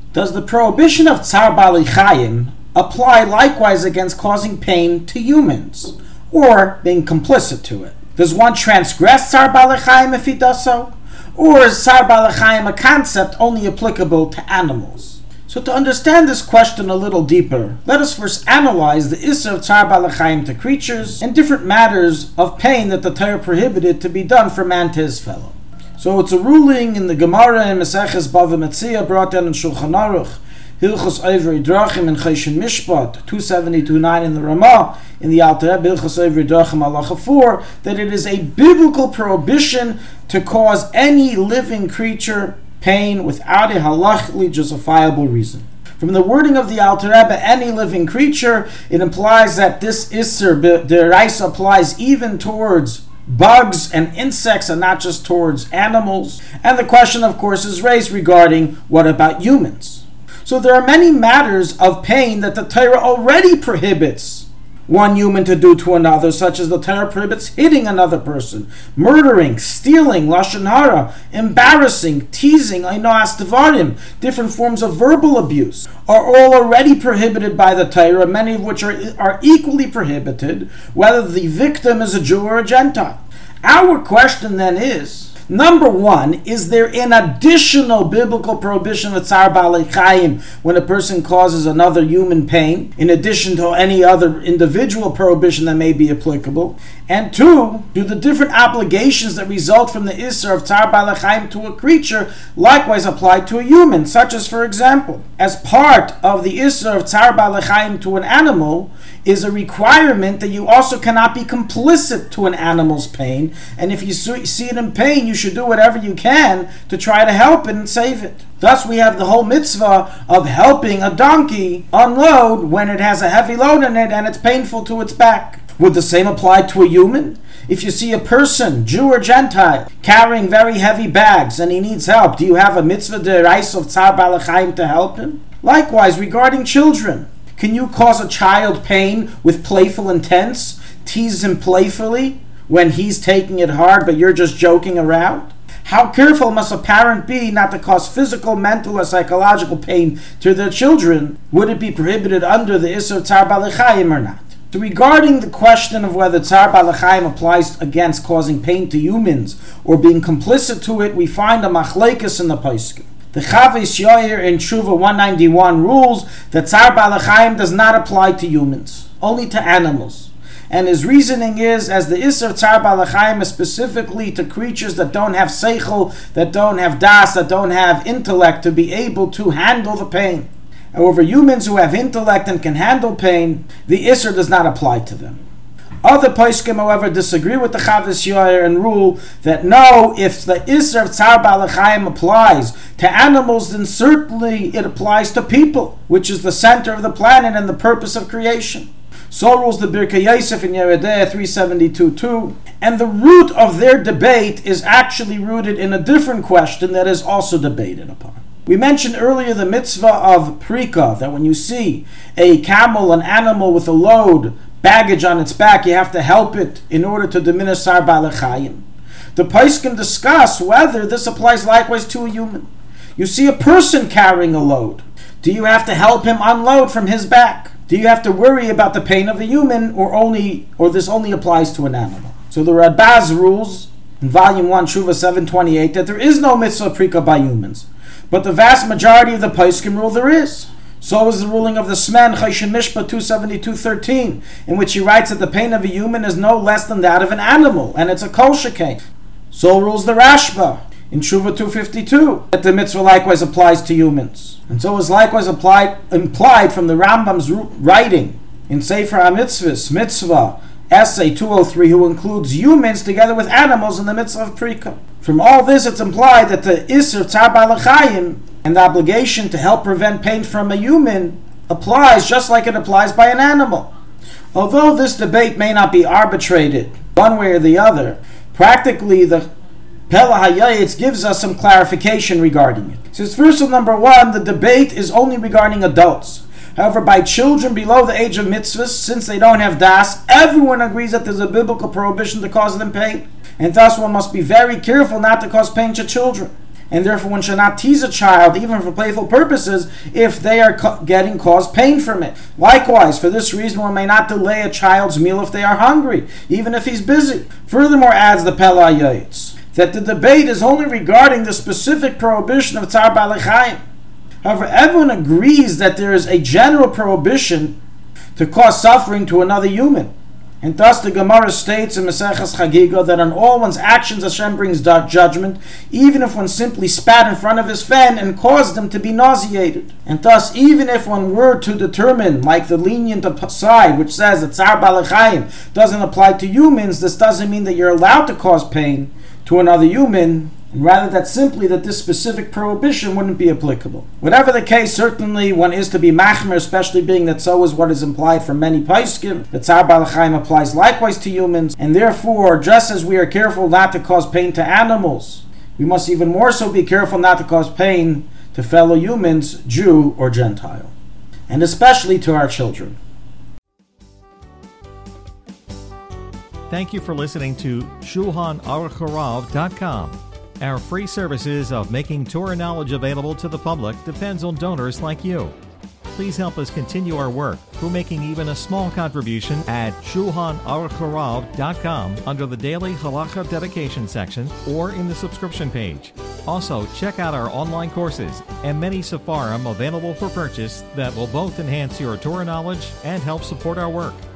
Does the prohibition of Tzar Baalei Chayim apply likewise against causing pain to humans, or being complicit to it? Does one transgress Tzar Baalei Chayim if he does so? Or is Tzar Baalei Chayim a concept only applicable to animals? So to understand this question a little deeper, let us first analyze the Isser of Tzar Baalei Chayim to creatures and different matters of pain that the Torah prohibited to be done for man to his fellow. So it's a ruling in the Gemara in Maseches Bava Metzia, brought down in Shulchan Aruch, Hilchos Oivri Drachim and Choshen Mishpat, 272.9 in the Ramah, in the Alter Rebbe, Hilchos Oivri Drachim Halacha 4, that it is a biblical prohibition to cause any living creature pain without a halachically justifiable reason. From the wording of the Alter Rebbe, any living creature, it implies that this Isser D'Oraisa applies even towards bugs and insects and not just towards animals. And the question, of course, is raised regarding what about humans? So there are many matters of pain that the Torah already prohibits one human to do to another, such as the Torah prohibits hitting another person, murdering, stealing, lashon hara, embarrassing, teasing, einoas devarim, different forms of verbal abuse, are all already prohibited by the Torah, many of which are equally prohibited, whether the victim is a Jew or a Gentile. Our question then is, number one, is there an additional biblical prohibition of Tzar Baalei Chayim when a person causes another human pain, in addition to any other individual prohibition that may be applicable? And two, do the different obligations that result from the Isser of Tzar Baalei Chayim to a creature likewise apply to a human, such as, for example, as part of the Isser of Tzar Baalei Chayim to an animal is a requirement that you also cannot be complicit to an animal's pain, and if you see it in pain, you should do whatever you can to try to help it and save it. Thus we have the whole mitzvah of helping a donkey unload when it has a heavy load in it and it's painful to its back. Would the same apply to a human? If you see a person, Jew or Gentile, carrying very heavy bags and he needs help, do you have a mitzvah d'oraisa of Tzar Baalei Chayim to help him? Likewise, regarding children, can you cause a child pain with playful intents, tease him playfully when he's taking it hard but you're just joking around? How careful must a parent be not to cause physical, mental, or psychological pain to their children? Would it be prohibited under the Isser of Tzar Baalei Chayim or not? So regarding the question of whether Tzar Baalei Chayim applies against causing pain to humans or being complicit to it, we find a machlekes in the Poskim. The Chavis Yoyer in Tshuva 191 rules that Tzar Baalei Chayim does not apply to humans, only to animals. And his reasoning is, as the Isser of Tzar Baalei Chayim is specifically to creatures that don't have seichel, that don't have das, that don't have intellect to be able to handle the pain. However, humans who have intellect and can handle pain, the Isser does not apply to them. Other poskim, however, disagree with the Chavis Yoyer and rule that no, if the Isser of Tzar Baalei Chayim applies to animals, then certainly it applies to people, which is the center of the planet and the purpose of creation. So rules the Birkei Yosef in Yeridea 372.2, and the root of their debate is actually rooted in a different question that is also debated upon. We mentioned earlier the mitzvah of Prika, that when you see a camel, an animal with a load, baggage on its back, you have to help it in order to diminish Tzar Baalei Chayim. The poskim discuss whether this applies likewise to a human. You see a person carrying a load. Do you have to help him unload from his back? Do you have to worry about the pain of a human, or this only applies to an animal? So the Radbaz rules in Volume 1, Tshuva 728, that there is no mitzvah prika by humans. But the vast majority of the poskim rule there is. So is the ruling of the Smen, Choshen Mishpat 272.13, in which he writes that the pain of a human is no less than that of an animal, and it's a kol shekain. So rules the Rashba in Tshuva 252, that the mitzvah likewise applies to humans. And so is likewise implied from the Rambam's writing in Sefer HaMitzvahs, Mitzvah, Essay 203, who includes humans together with animals in the mitzvah of Prika. From all this, it's implied that the Isser of Tzar Baalei Chayim and the obligation to help prevent pain from a human applies just like it applies by an animal. Although this debate may not be arbitrated one way or the other, practically the Pella HaYayitz gives us some clarification regarding it. Since first of number one, the debate is only regarding adults. However, by children below the age of mitzvahs, since they don't have das, everyone agrees that there's a biblical prohibition to cause them pain. And thus one must be very careful not to cause pain to children. and therefore one should not tease a child, even for playful purposes, if they are getting caused pain from it. Likewise, for this reason, one may not delay a child's meal if they are hungry, even if he's busy. Furthermore, adds the Pella Yoetz, that the debate is only regarding the specific prohibition of Tzar Baalei Chayim. However, everyone agrees that there is a general prohibition to cause suffering to another human. And thus the Gemara states in Maseches Chagiga that on all one's actions Hashem brings judgment, even if one simply spat in front of his friend and caused him to be nauseated. And thus, even if one were to determine, like the lenient side, which says that Tzar Baalei Chayim doesn't apply to humans, this doesn't mean that you're allowed to cause pain to another human, and rather that simply that this specific prohibition wouldn't be applicable. Whatever the case, certainly one is to be machmer, especially being that so is what is implied from many poskim, that Tzar Baalei Chayim applies likewise to humans, and therefore, just as we are careful not to cause pain to animals, we must even more so be careful not to cause pain to fellow humans, Jew or Gentile, and especially to our children. Thank you for listening to ShulchanAruch Our free services of making Torah knowledge available to the public depends on donors like you. Please help us continue our work through making even a small contribution at ShulchanAruch under the Daily Halacha Dedication section or in the subscription page. Also, check out our online courses and many sefarim available for purchase that will both enhance your Torah knowledge and help support our work.